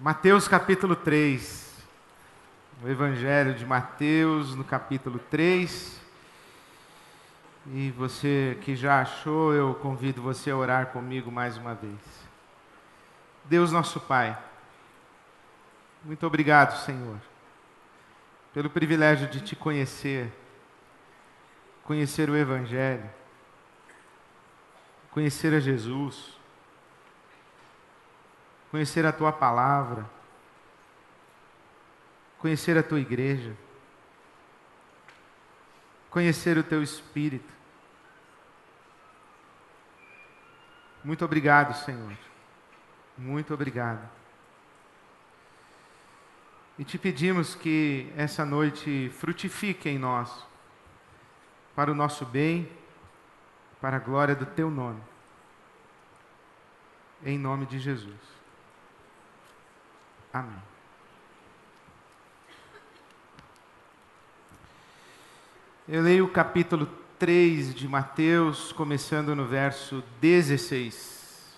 Mateus capítulo 3, o Evangelho de Mateus no capítulo 3, e você que já achou, eu convido você a orar comigo mais uma vez. Deus nosso Pai, muito obrigado, Senhor, pelo privilégio de Te conhecer o Evangelho, conhecer a Jesus, conhecer a Tua Palavra, conhecer a Tua Igreja, conhecer o Teu Espírito. Muito obrigado, Senhor. Muito obrigado. E Te pedimos que essa noite frutifique em nós, para o nosso bem, para a glória do Teu nome. Em nome de Jesus. Amém. Eu leio o capítulo 3 de Mateus, começando no verso 16.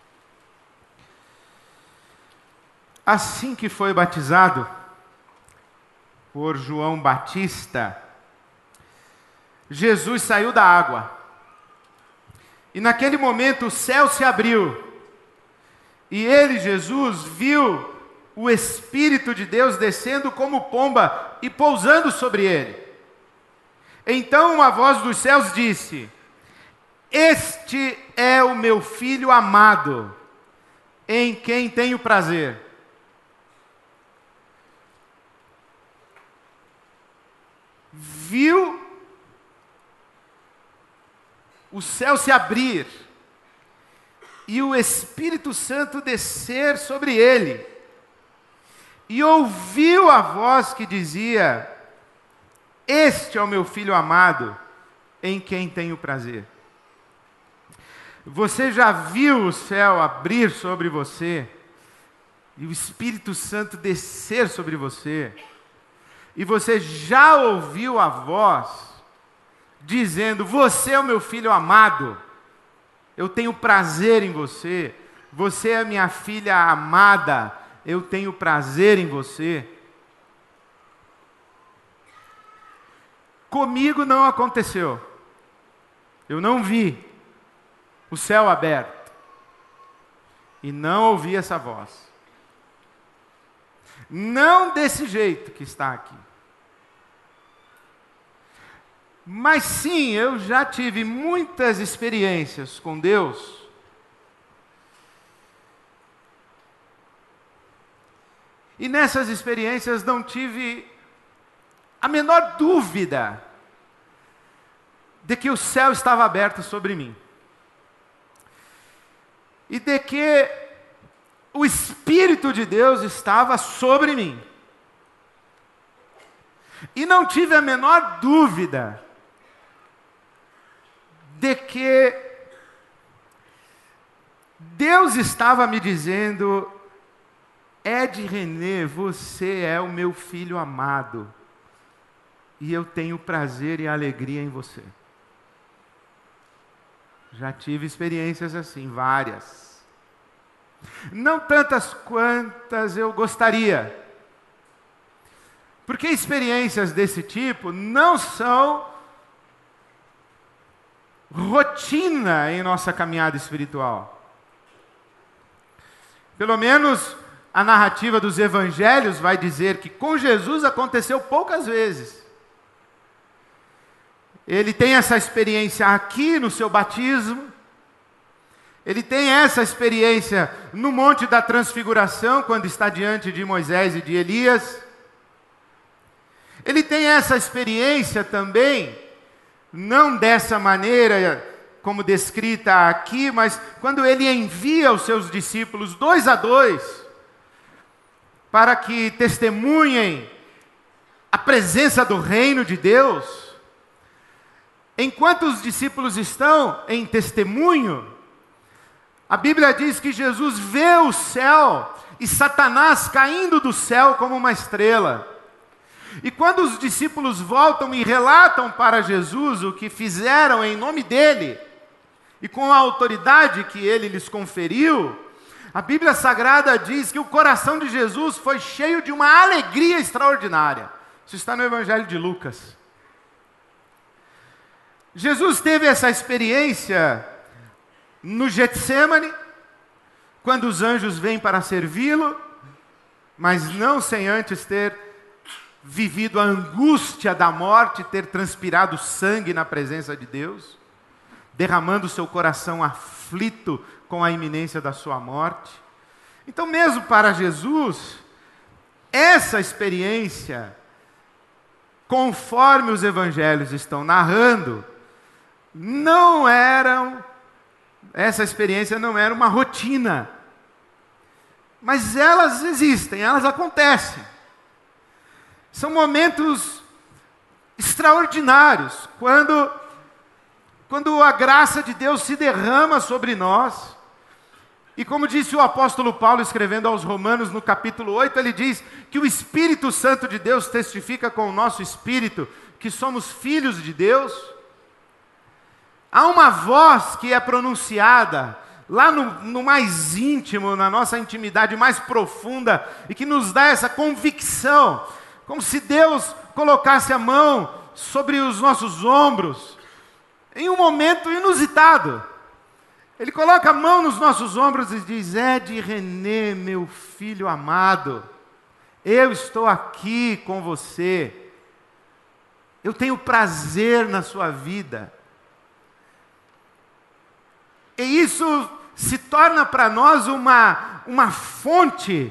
Assim que foi batizado por João Batista, Jesus saiu da água. E naquele momento o céu se abriu. E ele, Jesus, viu o Espírito de Deus descendo como pomba e pousando sobre ele. Então uma voz dos céus disse: Este é o meu Filho amado, em quem tenho prazer. Viu o céu se abrir e o Espírito Santo descer sobre ele. E ouviu a voz que dizia: Este é o meu Filho amado, em quem tenho prazer. Você já viu o céu abrir sobre você, e o Espírito Santo descer sobre você, e você já ouviu a voz dizendo: Você é o meu Filho amado, eu tenho prazer em você, você é minha filha amada, eu tenho prazer em você. Comigo não aconteceu. Eu não vi o céu aberto e não ouvi essa voz. Não desse jeito que está aqui. Mas sim, eu já tive muitas experiências com Deus. E nessas experiências não tive a menor dúvida de que o céu estava aberto sobre mim. E de que o Espírito de Deus estava sobre mim. E não tive a menor dúvida de que Deus estava me dizendo: Ed René, você é o meu filho amado, e eu tenho prazer e alegria em você. Já tive experiências assim, várias. Não tantas quantas eu gostaria. Porque experiências desse tipo não são rotina em nossa caminhada espiritual. Pelo menos a narrativa dos evangelhos vai dizer que com Jesus aconteceu poucas vezes. Ele tem essa experiência aqui no seu batismo. Ele tem essa experiência no Monte da Transfiguração, quando está diante de Moisés e de Elias. Ele tem essa experiência também, não dessa maneira como descrita aqui, mas quando ele envia os seus discípulos 2 a 2, para que testemunhem a presença do reino de Deus. Enquanto os discípulos estão em testemunho, a Bíblia diz que Jesus vê o céu e Satanás caindo do céu como uma estrela. E quando os discípulos voltam e relatam para Jesus o que fizeram em nome dele, e com a autoridade que ele lhes conferiu, A Bíblia Sagrada diz que o coração de Jesus foi cheio de uma alegria extraordinária. Isso está no Evangelho de Lucas. Jesus teve essa experiência no Getsêmani, quando os anjos vêm para servi-lo, mas não sem antes ter vivido a angústia da morte, ter transpirado sangue na presença de Deus, derramando seu coração aflito com a iminência da sua morte. Então, mesmo para Jesus, essa experiência, conforme os evangelhos estão narrando, essa experiência não era uma rotina. Mas elas existem, elas acontecem. São momentos extraordinários, quando a graça de Deus se derrama sobre nós. E como disse o apóstolo Paulo, escrevendo aos Romanos, no capítulo 8, ele diz que o Espírito Santo de Deus testifica com o nosso espírito que somos filhos de Deus. Há uma voz que é pronunciada lá no mais íntimo, na nossa intimidade mais profunda, e que nos dá essa convicção, como se Deus colocasse a mão sobre os nossos ombros, em um momento inusitado. Ele coloca a mão nos nossos ombros e diz: Ed René, meu filho amado, eu estou aqui com você, eu tenho prazer na sua vida. E isso se torna para nós uma fonte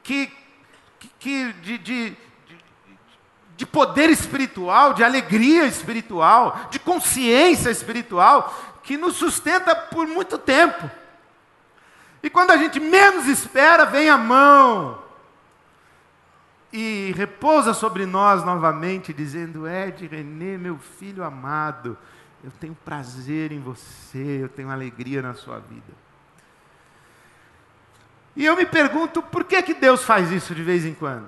de poder espiritual, de alegria espiritual, de consciência espiritual, que nos sustenta por muito tempo. E quando a gente menos espera, vem a mão e repousa sobre nós novamente, dizendo: Ed René, meu filho amado, eu tenho prazer em você, eu tenho alegria na sua vida. E eu me pergunto, por que Deus faz isso de vez em quando?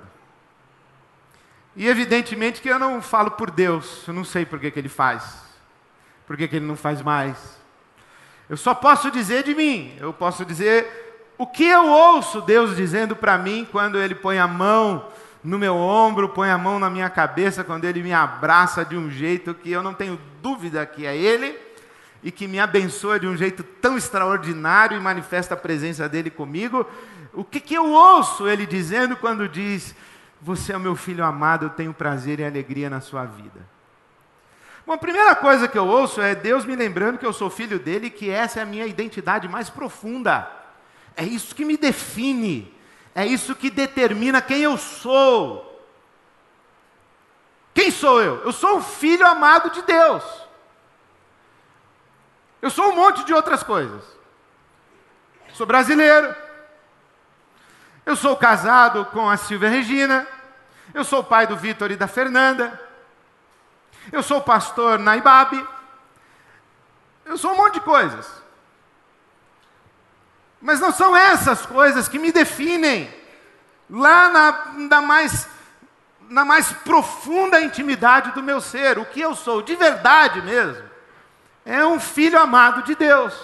E evidentemente que eu não falo por Deus, eu não sei por que Ele faz, por que Ele não faz mais. Eu só posso dizer de mim, eu posso dizer o que eu ouço Deus dizendo para mim quando Ele põe a mão no meu ombro, põe a mão na minha cabeça, quando Ele me abraça de um jeito que eu não tenho dúvida que é Ele, e que me abençoa de um jeito tão extraordinário e manifesta a presença dEle comigo. O que eu ouço Ele dizendo quando diz: você é o meu filho amado, eu tenho prazer e alegria na sua vida? Bom, a primeira coisa que eu ouço é Deus me lembrando que eu sou filho dEle e que essa é a minha identidade mais profunda. É isso que me define. É isso que determina quem eu sou. Quem sou eu? Eu sou um filho amado de Deus. Eu sou um monte de outras coisas. Sou brasileiro. Eu sou casado com a Silvia Regina. Eu sou pai do Vitor e da Fernanda. Eu sou pastor na Ibabe. Eu sou um monte de coisas. Mas não são essas coisas que me definem lá na mais profunda intimidade do meu ser. O que eu sou de verdade mesmo é um filho amado de Deus.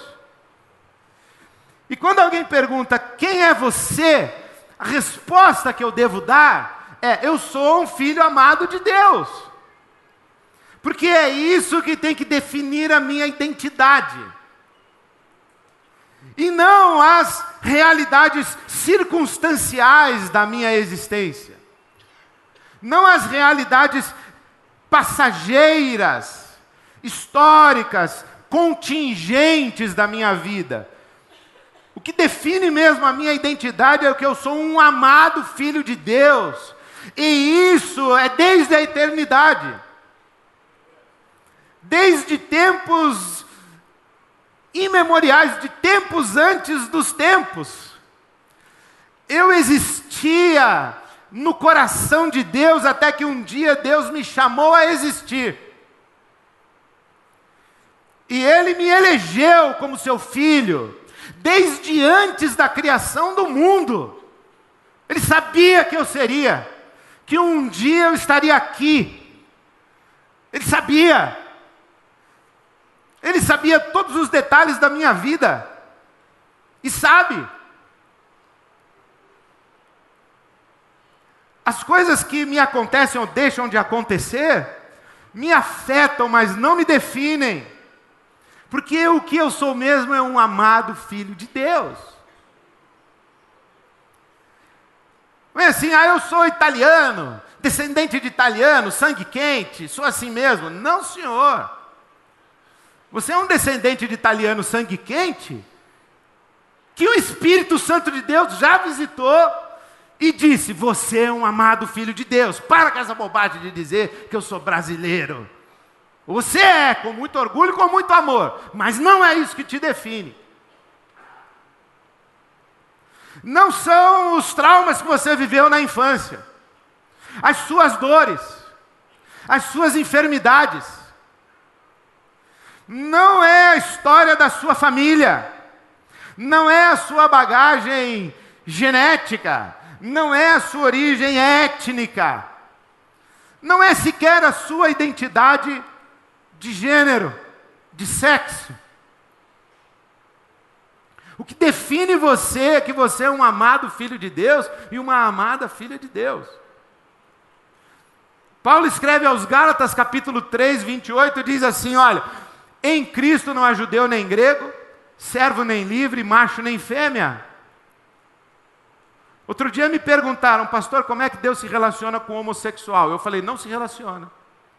E quando alguém pergunta: quem é você? A resposta que eu devo dar é: eu sou um filho amado de Deus. Porque é isso que tem que definir a minha identidade. E não as realidades circunstanciais da minha existência. Não as realidades passageiras, históricas, contingentes da minha vida. O que define mesmo a minha identidade é que eu sou um amado filho de Deus. E isso é desde a eternidade. Desde tempos imemoriais, de tempos antes dos tempos. Eu existia no coração de Deus até que um dia Deus me chamou a existir. E Ele me elegeu como seu filho, desde antes da criação do mundo. Ele sabia que eu seria, que um dia eu estaria aqui. Ele sabia. Ele sabia todos os detalhes da minha vida. E sabe. As coisas que me acontecem ou deixam de acontecer, me afetam, mas não me definem. Porque o que eu sou mesmo é um amado filho de Deus. Não é assim, eu sou italiano, descendente de italiano, sangue quente, sou assim mesmo. Não, senhor. Você é um descendente de italiano sangue quente, que o Espírito Santo de Deus já visitou e disse, você é um amado filho de Deus. Para com essa bobagem de dizer que eu sou brasileiro. Você é, com muito orgulho, com muito amor, mas não é isso que te define. Não são os traumas que você viveu na infância, as suas dores, as suas enfermidades. Não é a história da sua família, não é a sua bagagem genética, não é a sua origem étnica, não é sequer a sua identidade de gênero, de sexo. O que define você é que você é um amado filho de Deus e uma amada filha de Deus. Paulo escreve aos Gálatas, capítulo 3, 28, diz assim, olha, em Cristo não há judeu nem grego, servo nem livre, macho nem fêmea. Outro dia me perguntaram, pastor, como é que Deus se relaciona com o homossexual? Eu falei, não se relaciona.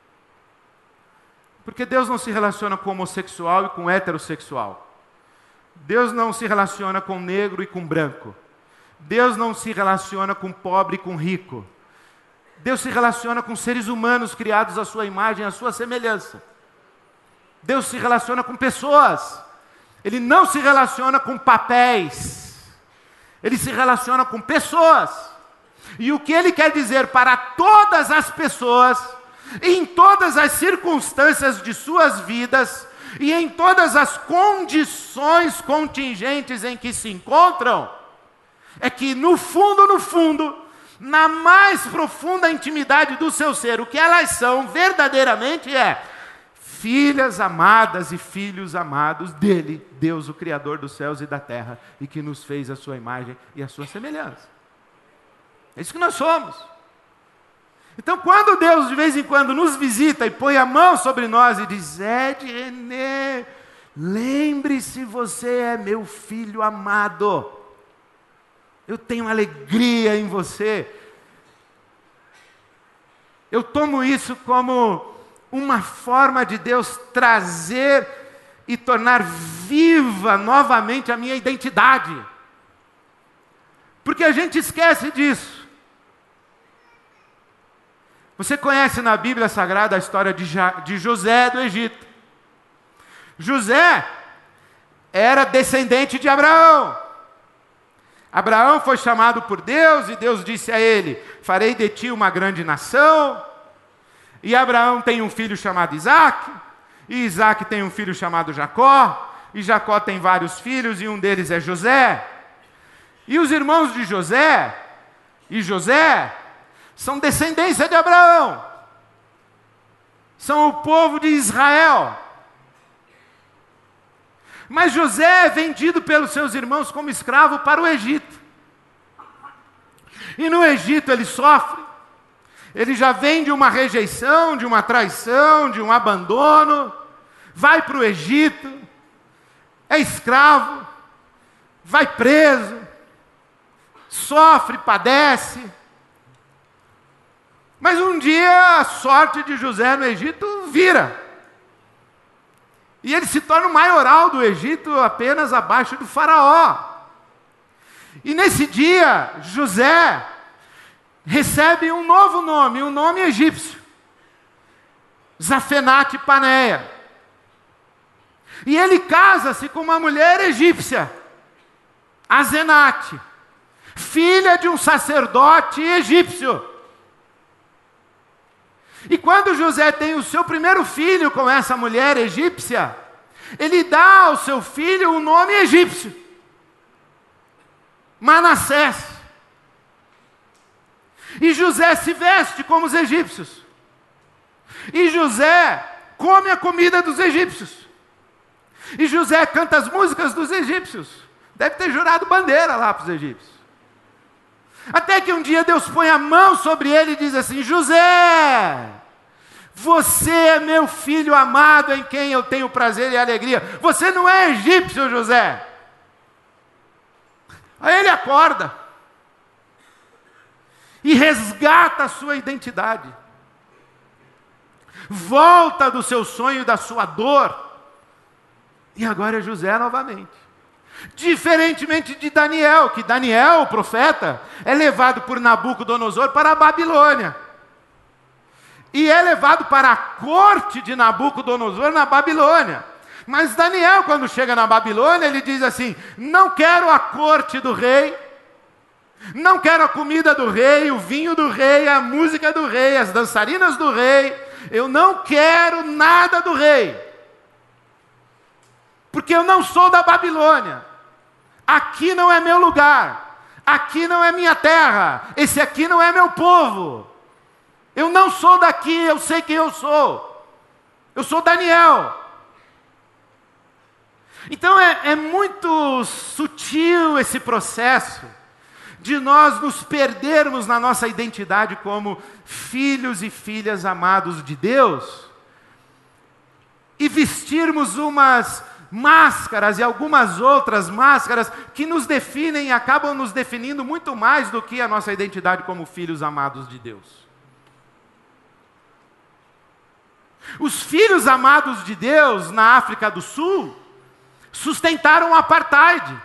Porque Deus não se relaciona com homossexual e com heterossexual. Deus não se relaciona com negro e com branco. Deus não se relaciona com pobre e com rico. Deus se relaciona com seres humanos criados à sua imagem, à sua semelhança. Deus se relaciona com pessoas. Ele não se relaciona com papéis. Ele se relaciona com pessoas. E o que ele quer dizer para todas as pessoas, em todas as circunstâncias de suas vidas, e em todas as condições contingentes em que se encontram, é que no fundo, na mais profunda intimidade do seu ser, o que elas são verdadeiramente é filhas amadas e filhos amados dele, Deus, o Criador dos céus e da terra, e que nos fez a sua imagem e a sua semelhança. É isso que nós somos. Então, quando Deus de vez em quando nos visita e põe a mão sobre nós e diz, Ed René, lembre-se, você é meu filho amado. Eu tenho alegria em você. Eu tomo isso como uma forma de Deus trazer e tornar viva novamente a minha identidade. Porque a gente esquece disso. Você conhece na Bíblia Sagrada a história de José do Egito. José era descendente de Abraão. Abraão foi chamado por Deus e Deus disse a ele, farei de ti uma grande nação. E Abraão tem um filho chamado Isaac, e Isaac tem um filho chamado Jacó, e Jacó tem vários filhos, e um deles é José. E os irmãos de José e José são descendência de Abraão. São o povo de Israel. Mas José é vendido pelos seus irmãos como escravo para o Egito. E no Egito ele sofre. Ele já vem de uma rejeição, de uma traição, de um abandono. Vai para o Egito. É escravo. Vai preso. Sofre, padece. Mas um dia a sorte de José no Egito vira. E ele se torna o maioral do Egito apenas abaixo do faraó. E nesse dia, José recebe um novo nome, um nome egípcio. Zafenate Paneia. E ele casa-se com uma mulher egípcia, Azenate, filha de um sacerdote egípcio. E quando José tem o seu primeiro filho com essa mulher egípcia, ele dá ao seu filho um nome egípcio, Manassés. E José se veste como os egípcios. E José come a comida dos egípcios. E José canta as músicas dos egípcios. Deve ter jurado bandeira lá para os egípcios. Até que um dia Deus põe a mão sobre ele e diz assim: José, você é meu filho amado em quem eu tenho prazer e alegria. Você não é egípcio, José. Aí ele acorda e resgata a sua identidade. Volta do seu sonho, da sua dor. E agora é José novamente. Diferentemente de Daniel, que Daniel, o profeta, é levado por Nabucodonosor para a Babilônia. E é levado para a corte de Nabucodonosor na Babilônia. Mas Daniel, quando chega na Babilônia, ele diz assim: não quero a corte do rei, não quero a comida do rei, o vinho do rei, a música do rei, as dançarinas do rei. Eu não quero nada do rei, porque eu não sou da Babilônia. Aqui não é meu lugar, aqui não é minha terra, esse aqui não é meu povo. Eu não sou daqui, eu sei quem eu sou. Eu sou Daniel. Então é muito sutil esse processo de nós nos perdermos na nossa identidade como filhos e filhas amados de Deus e vestirmos umas máscaras e algumas outras máscaras que nos definem e acabam nos definindo muito mais do que a nossa identidade como filhos amados de Deus. Os filhos amados de Deus na África do Sul sustentaram o apartheid,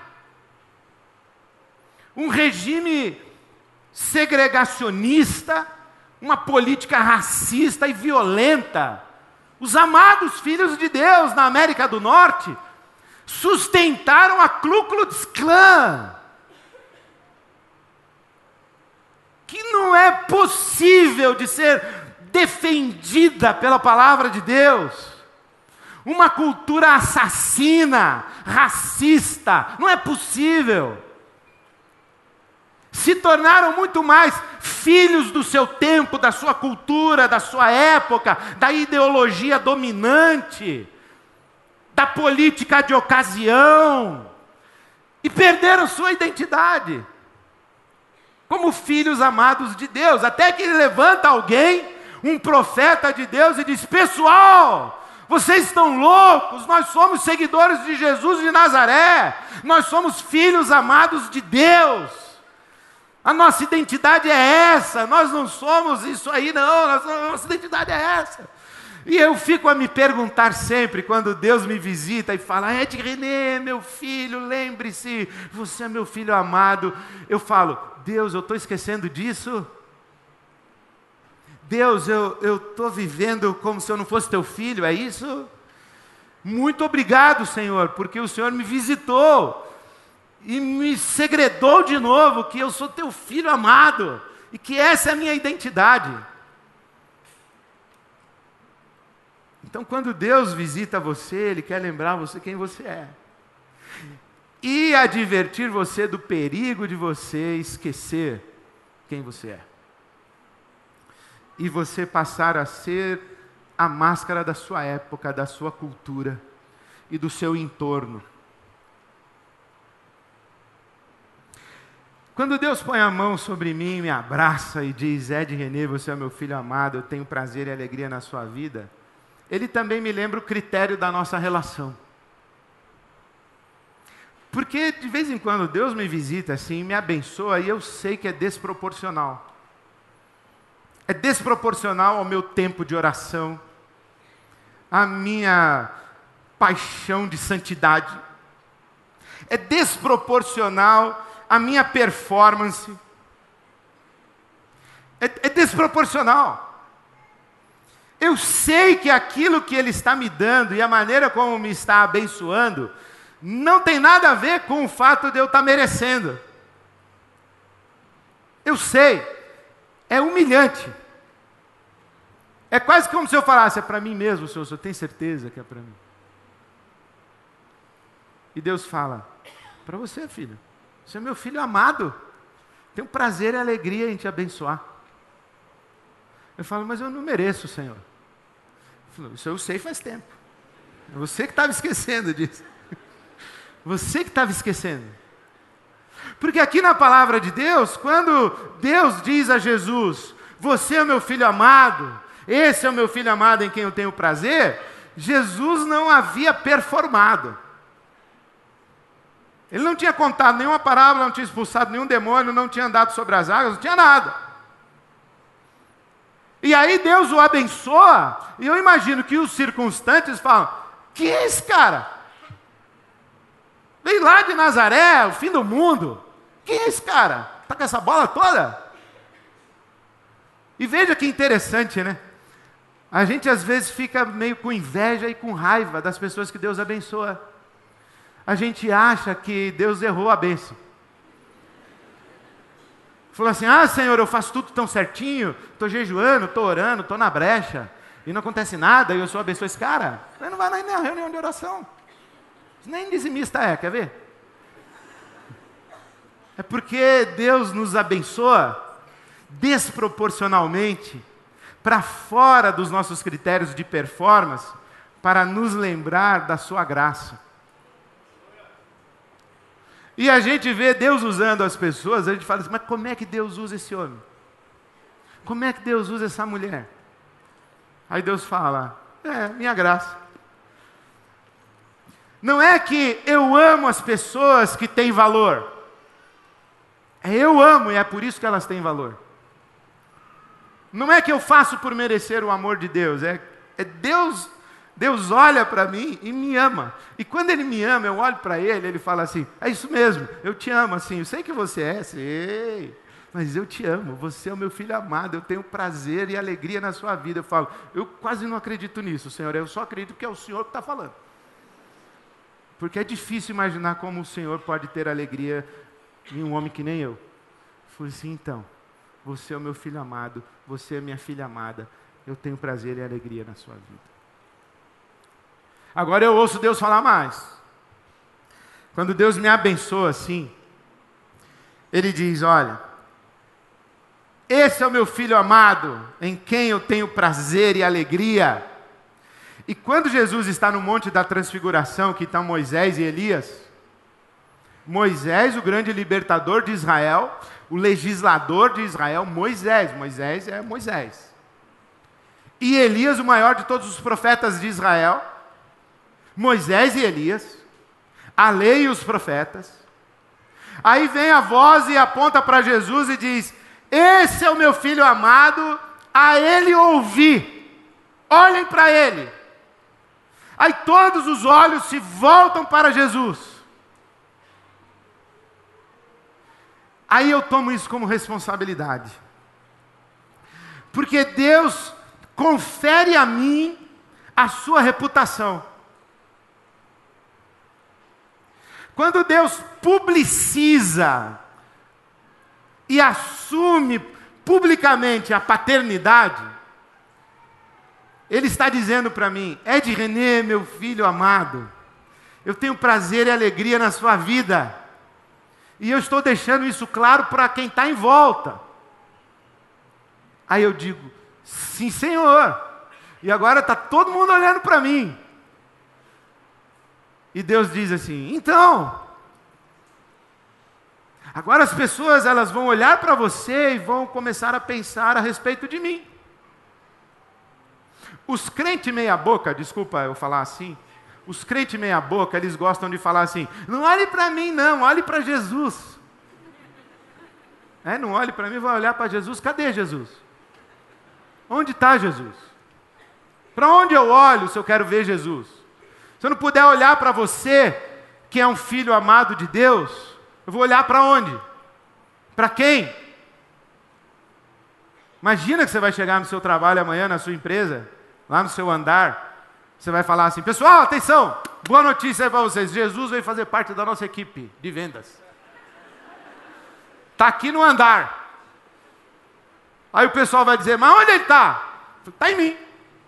um regime segregacionista, uma política racista e violenta. Os amados filhos de Deus na América do Norte sustentaram a Ku Klux Klan, que não é possível de ser defendida pela palavra de Deus. Uma cultura assassina, racista, não é possível. Se tornaram muito mais filhos do seu tempo, da sua cultura, da sua época, da ideologia dominante, da política de ocasião, e perderam sua identidade como filhos amados de Deus, até que ele levanta alguém, um profeta de Deus, e diz: pessoal, vocês estão loucos, nós somos seguidores de Jesus de Nazaré, nós somos filhos amados de Deus, a nossa identidade é essa, nós não somos isso aí não, nossa identidade é essa. E eu fico a me perguntar sempre, quando Deus me visita e fala: Ed René, meu filho, lembre-se, você é meu filho amado. Eu falo: Deus, eu estou esquecendo disso? Deus, eu estou vivendo como se eu não fosse teu filho, é isso? Muito obrigado, Senhor, porque o Senhor me visitou e me segredou de novo que eu sou teu filho amado e que essa é a minha identidade. Então, quando Deus visita você, Ele quer lembrar você quem você é e advertir você do perigo de você esquecer quem você é e você passar a ser a máscara da sua época, da sua cultura e do seu entorno. Quando Deus põe a mão sobre mim, me abraça e diz: Ed René, você é meu filho amado, eu tenho prazer e alegria na sua vida, Ele também me lembra o critério da nossa relação. Porque de vez em quando Deus me visita assim, me abençoa, e eu sei que é desproporcional. É desproporcional ao meu tempo de oração, à minha paixão de santidade. É desproporcional à minha performance. É desproporcional. Eu sei que aquilo que Ele está me dando e a maneira como me está abençoando não tem nada a ver com o fato de eu estar merecendo. Eu sei. É humilhante. É quase como se eu falasse: é para mim mesmo, Senhor, eu tenho certeza que é para mim. E Deus fala: para você, filho. Você é meu filho amado. Tenho prazer e alegria em te abençoar. Eu falo: mas eu não mereço, Senhor. Isso eu sei faz tempo. É você que estava esquecendo disso. Você que estava esquecendo. Porque aqui na palavra de Deus, quando Deus diz a Jesus, você é o meu filho amado, esse é o meu filho amado em quem eu tenho prazer, Jesus não havia performado. Ele não tinha contado nenhuma parábola, não tinha expulsado nenhum demônio, não tinha andado sobre as águas, não tinha nada. E aí Deus o abençoa, e eu imagino que os circunstantes falam, que é esse cara? Veio lá de Nazaré, o fim do mundo. Quem é esse cara? Está com essa bola toda? E veja que interessante, né? A gente às vezes fica meio com inveja e com raiva das pessoas que Deus abençoa. A gente acha que Deus errou a bênção. Falou assim, Senhor, eu faço tudo tão certinho, estou jejuando, estou orando, estou na brecha, e não acontece nada, e eu sou abençoado. Esse cara, ele não vai nem na reunião de oração. Nem dizimista quer ver? É porque Deus nos abençoa desproporcionalmente, para fora dos nossos critérios de performance, para nos lembrar da sua graça. E a gente vê Deus usando as pessoas, a gente fala assim, mas como é que Deus usa esse homem? Como é que Deus usa essa mulher? Aí Deus fala, minha graça. Não é que eu amo as pessoas que têm valor. Eu amo e é por isso que elas têm valor. Não é que eu faço por merecer o amor de Deus. É Deus olha para mim e me ama. E quando Ele me ama, eu olho para Ele, Ele fala assim, é isso mesmo, eu te amo assim. Eu sei que você sei, mas eu te amo. Você é o meu filho amado, eu tenho prazer e alegria na sua vida. Eu falo, eu quase não acredito nisso, Senhor. Eu só acredito que é o Senhor que está falando. Porque é difícil imaginar como o Senhor pode ter alegria em um homem que nem eu. Eu falei assim, então, você é o meu filho amado, você é minha filha amada, eu tenho prazer e alegria na sua vida. Agora eu ouço Deus falar mais. Quando Deus me abençoa assim, Ele diz, olha, esse é o meu filho amado, em quem eu tenho prazer e alegria. E quando Jesus está no Monte da Transfiguração, que estão Moisés e Elias, Moisés, o grande libertador de Israel, o legislador de Israel, Moisés é Moisés. E Elias, o maior de todos os profetas de Israel, Moisés e Elias, a lei e os profetas. Aí vem a voz e aponta para Jesus e diz, esse é o meu filho amado, a ele ouvi, olhem para ele. Aí todos os olhos se voltam para Jesus. Aí eu tomo isso como responsabilidade. Porque Deus confere a mim a sua reputação. Quando Deus publiciza e assume publicamente a paternidade, Ele está dizendo para mim, Ed René, meu filho amado, eu tenho prazer e alegria na sua vida. E eu estou deixando isso claro para quem está em volta. Aí eu digo, sim, Senhor. E agora está todo mundo olhando para mim. E Deus diz assim, então, agora as pessoas elas vão olhar para você e vão começar a pensar a respeito de mim. Os crentes meia boca, desculpa eu falar assim, os crentes meia boca, eles gostam de falar assim, não olhe para mim não, olhe para Jesus. Não olhe para mim, vai olhar para Jesus, cadê Jesus? Onde está Jesus? Para onde eu olho se eu quero ver Jesus? Se eu não puder olhar para você, que é um filho amado de Deus, eu vou olhar para onde? Para quem? Imagina que você vai chegar no seu trabalho amanhã, na sua empresa, lá no seu andar, você vai falar assim, pessoal, atenção, boa notícia para vocês, Jesus veio fazer parte da nossa equipe de vendas. Está aqui no andar. Aí o pessoal vai dizer, mas onde ele está? Está em mim.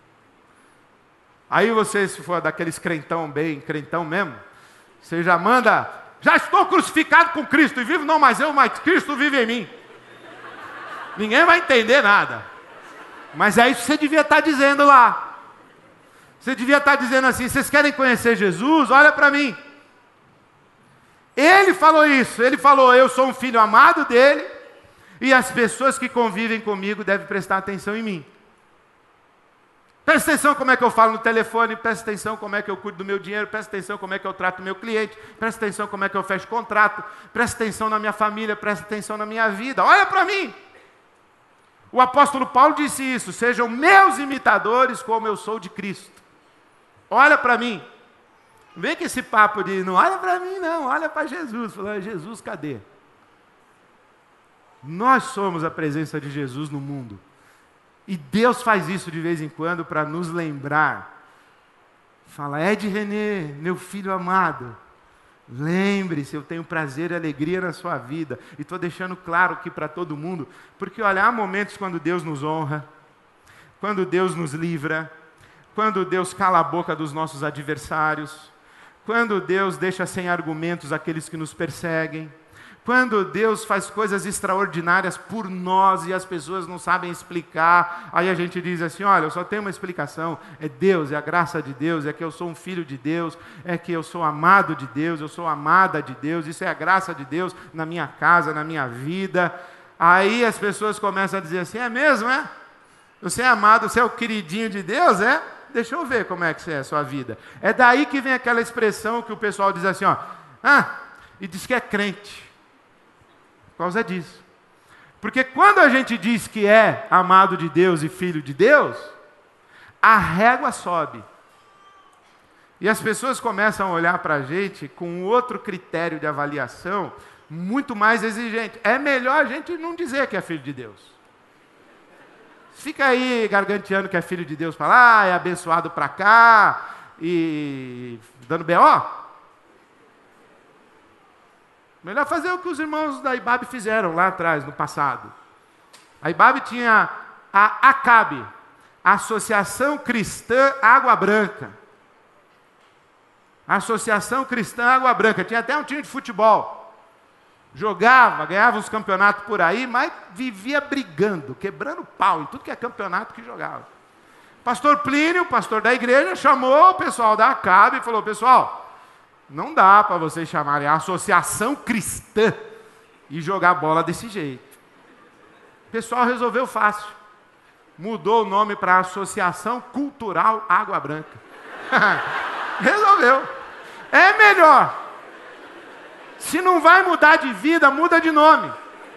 Aí você, se for daqueles crentão bem, crentão mesmo, você já manda, já estou crucificado com Cristo, e vivo não mais eu, mas Cristo vive em mim. Ninguém vai entender nada. Mas é isso que você devia estar dizendo lá. Você devia estar dizendo assim, vocês querem conhecer Jesus? Olha para mim. Ele falou isso, ele falou, eu sou um filho amado dele, e as pessoas que convivem comigo devem prestar atenção em mim. Presta atenção como é que eu falo no telefone, presta atenção como é que eu cuido do meu dinheiro, presta atenção como é que eu trato o meu cliente, presta atenção como é que eu fecho contrato, presta atenção na minha família, presta atenção na minha vida, olha para mim. O apóstolo Paulo disse isso, sejam meus imitadores como eu sou de Cristo. Olha para mim. Não vem com esse papo de, não olha para mim não, olha para Jesus. Falando, Jesus, cadê? Nós somos a presença de Jesus no mundo. E Deus faz isso de vez em quando para nos lembrar. Fala, Ed René, meu filho amado, lembre-se, eu tenho prazer e alegria na sua vida. E estou deixando claro aqui para todo mundo, porque olha, há momentos quando Deus nos honra, quando Deus nos livra, quando Deus cala a boca dos nossos adversários, quando Deus deixa sem argumentos aqueles que nos perseguem, quando Deus faz coisas extraordinárias por nós e as pessoas não sabem explicar, aí a gente diz assim, olha, eu só tenho uma explicação, é Deus, é a graça de Deus, é que eu sou um filho de Deus, é que eu sou amado de Deus, eu sou amada de Deus, isso é a graça de Deus na minha casa, na minha vida. Aí as pessoas começam a dizer assim, é mesmo, é? Você é amado, você é o queridinho de Deus, é? Deixa eu ver como é que é a sua vida. É daí que vem aquela expressão que o pessoal diz assim, ó, e diz que é crente. Por causa disso. Porque quando a gente diz que é amado de Deus e filho de Deus, a régua sobe. E as pessoas começam a olhar para a gente com outro critério de avaliação, muito mais exigente. É melhor a gente não dizer que é filho de Deus. Fica aí garganteando que é filho de Deus para lá, é abençoado para cá, e dando B.O., melhor fazer o que os irmãos da IBAB fizeram lá atrás, no passado. A IBAB tinha a ACAB, Associação Cristã Água Branca. Associação Cristã Água Branca. Tinha até um time de futebol. Jogava, ganhava uns campeonatos por aí, mas vivia brigando, quebrando pau em tudo que é campeonato que jogava. Pastor Plínio, pastor da igreja, chamou o pessoal da ACAB e falou, pessoal, não dá para vocês chamarem a Associação Cristã e jogar bola desse jeito. O pessoal resolveu fácil. Mudou o nome para Associação Cultural Água Branca. Resolveu. É melhor. Se não vai mudar de vida, muda de nome.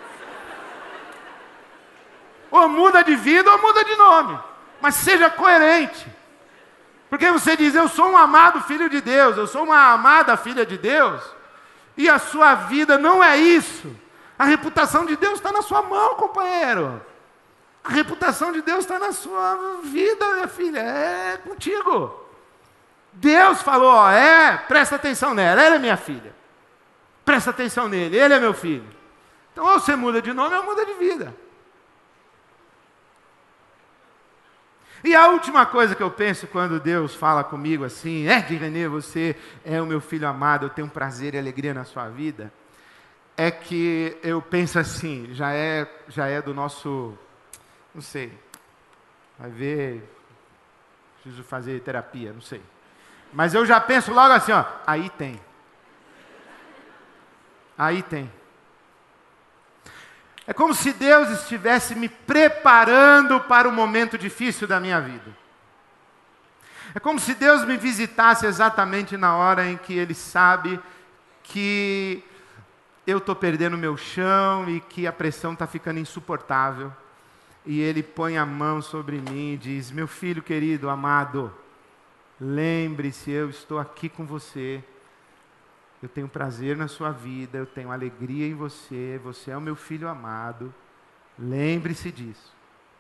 Ou muda de vida ou muda de nome. Mas seja coerente. Porque você diz, eu sou um amado filho de Deus, eu sou uma amada filha de Deus, e a sua vida não é isso. A reputação de Deus está na sua mão, companheiro. A reputação de Deus está na sua vida, minha filha, é contigo. Deus falou, ó, presta atenção nela, ela é minha filha. Presta atenção nele, ele é meu filho. Então, ou você muda de nome ou muda de vida. E a última coisa que eu penso quando Deus fala comigo assim, Ed René, você é o meu filho amado, eu tenho prazer e alegria na sua vida, é que eu penso assim, já é do nosso, não sei, vai ver, preciso fazer terapia, não sei. Mas eu já penso logo assim, ó, aí tem. Aí tem. É como se Deus estivesse me preparando para o momento difícil da minha vida. É como se Deus me visitasse exatamente na hora em que Ele sabe que eu estou perdendo o meu chão e que a pressão está ficando insuportável. E Ele põe a mão sobre mim e diz, meu filho querido, amado, lembre-se, eu estou aqui com você. Eu tenho prazer na sua vida, eu tenho alegria em você, você é o meu filho amado. Lembre-se disso.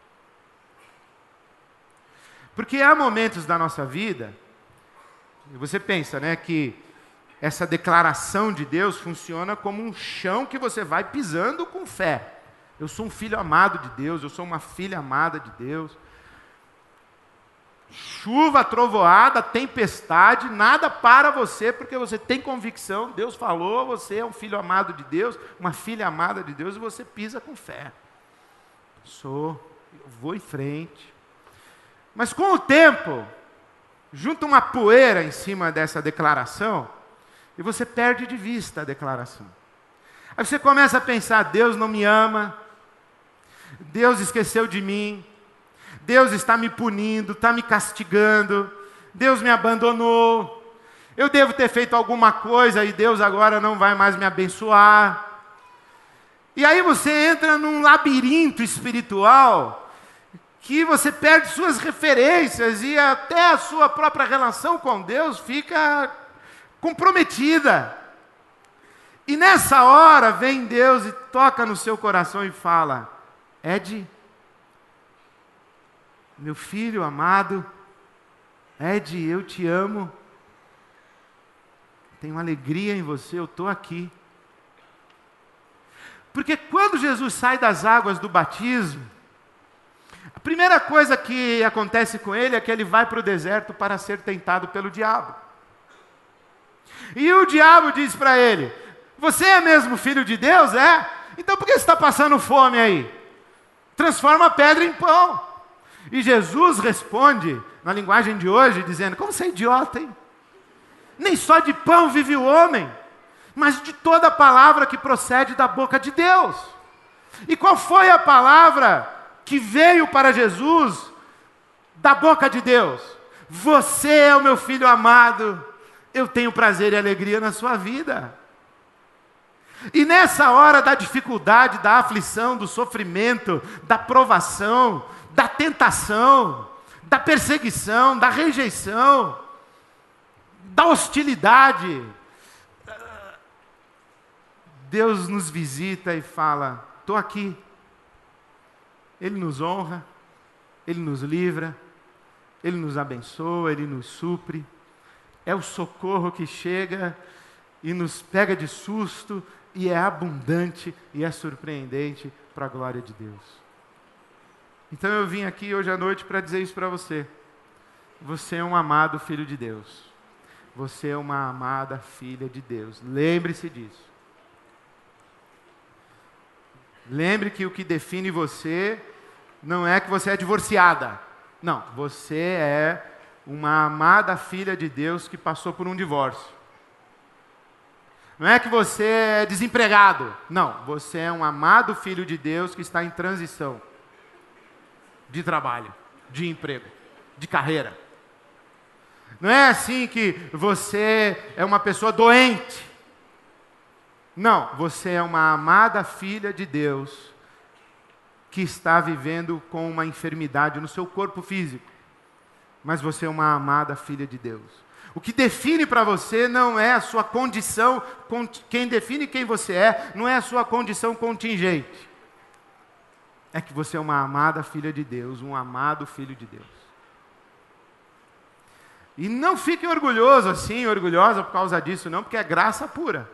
Porque há momentos da nossa vida, e você pensa, né, que essa declaração de Deus funciona como um chão que você vai pisando com fé. Eu sou um filho amado de Deus, eu sou uma filha amada de Deus. Chuva, trovoada, tempestade, nada para você, porque você tem convicção, Deus falou, você é um filho amado de Deus, uma filha amada de Deus, e você pisa com fé. Eu vou em frente. Mas com o tempo, junta uma poeira em cima dessa declaração, e você perde de vista a declaração. Aí você começa a pensar: Deus não me ama, Deus esqueceu de mim, Deus está me punindo, está me castigando, Deus me abandonou, eu devo ter feito alguma coisa e Deus agora não vai mais me abençoar. E aí você entra num labirinto espiritual que você perde suas referências e até a sua própria relação com Deus fica comprometida. E nessa hora vem Deus e toca no seu coração e fala: Ed, meu filho amado, Ed, eu te amo, tenho alegria em você, eu estou aqui. Porque quando Jesus sai das águas do batismo, a primeira coisa que acontece com ele é que ele vai para o deserto para ser tentado pelo diabo. E o diabo diz para ele: você é mesmo filho de Deus, é? Então por que você está passando fome aí? Transforma a pedra em pão. E Jesus responde, na linguagem de hoje, dizendo: como você é idiota, hein? Nem só de pão vive o homem, mas de toda a palavra que procede da boca de Deus. E qual foi a palavra que veio para Jesus da boca de Deus? Você é o meu filho amado, eu tenho prazer e alegria na sua vida. E nessa hora da dificuldade, da aflição, do sofrimento, da provação, da tentação, da perseguição, da rejeição, da hostilidade, Deus nos visita e fala: estou aqui. Ele nos honra, Ele nos livra, Ele nos abençoa, Ele nos supre. É o socorro que chega e nos pega de susto, e é abundante e é surpreendente para a glória de Deus. Então eu vim aqui hoje à noite para dizer isso para você. Você é um amado filho de Deus. Você é uma amada filha de Deus. Lembre-se disso. Lembre que o que define você não é que você é divorciada. Não, você é uma amada filha de Deus que passou por um divórcio. Não é que você é desempregado. Não, você é um amado filho de Deus que está em transição de trabalho, de emprego, de carreira. Não é assim que você é uma pessoa doente. Não, você é uma amada filha de Deus que está vivendo com uma enfermidade no seu corpo físico. Mas você é uma amada filha de Deus. O que define para você não é a sua condição, quem define quem você é, não é a sua condição contingente. É que você é uma amada filha de Deus, um amado filho de Deus. E não fique orgulhoso assim, orgulhosa por causa disso não, porque é graça pura.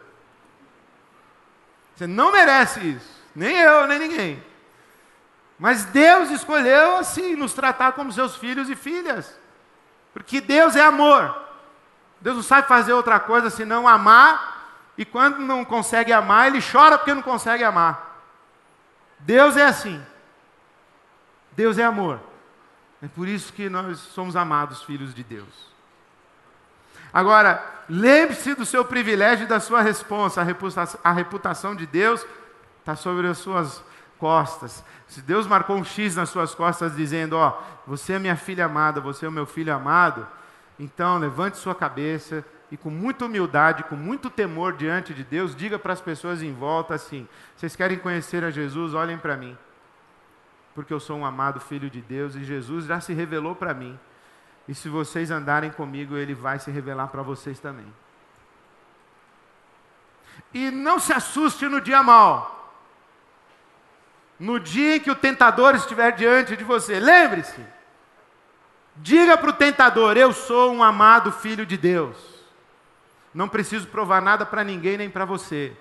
Você não merece isso, nem eu, nem ninguém. Mas Deus escolheu assim, nos tratar como seus filhos e filhas. Porque Deus é amor. Deus não sabe fazer outra coisa senão amar, e quando não consegue amar, Ele chora porque não consegue amar. Deus é assim. Deus é amor. É por isso que nós somos amados filhos de Deus. Agora, lembre-se do seu privilégio e da sua responsa. A reputação de Deus está sobre as suas costas. Se Deus marcou um X nas suas costas dizendo: ó, você é minha filha amada, você é o meu filho amado, então levante sua cabeça e com muita humildade, com muito temor diante de Deus, diga para as pessoas em volta assim: vocês querem conhecer a Jesus? Olhem para mim, porque eu sou um amado filho de Deus e Jesus já se revelou para mim. E se vocês andarem comigo, Ele vai se revelar para vocês também. E não se assuste no dia mau. No dia em que o tentador estiver diante de você, lembre-se. Diga para o tentador: eu sou um amado filho de Deus. Não preciso provar nada para ninguém, nem para você.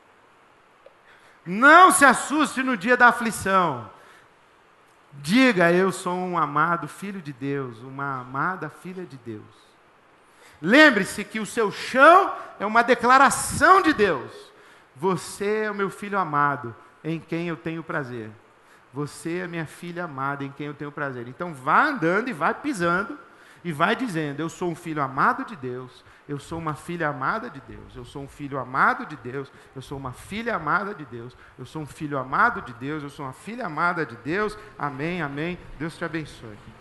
Não se assuste no dia da aflição. Diga: eu sou um amado filho de Deus, uma amada filha de Deus. Lembre-se que o seu chão é uma declaração de Deus. Você é o meu filho amado, em quem eu tenho prazer. Você é minha filha amada, em quem eu tenho prazer. Então vá andando e vá pisando, e vai dizendo: eu sou um filho amado de Deus, eu sou uma filha amada de Deus, eu sou um filho amado de Deus, eu sou uma filha amada de Deus, eu sou um filho amado de Deus, eu sou uma filha amada de Deus. Amém, amém. Deus te abençoe.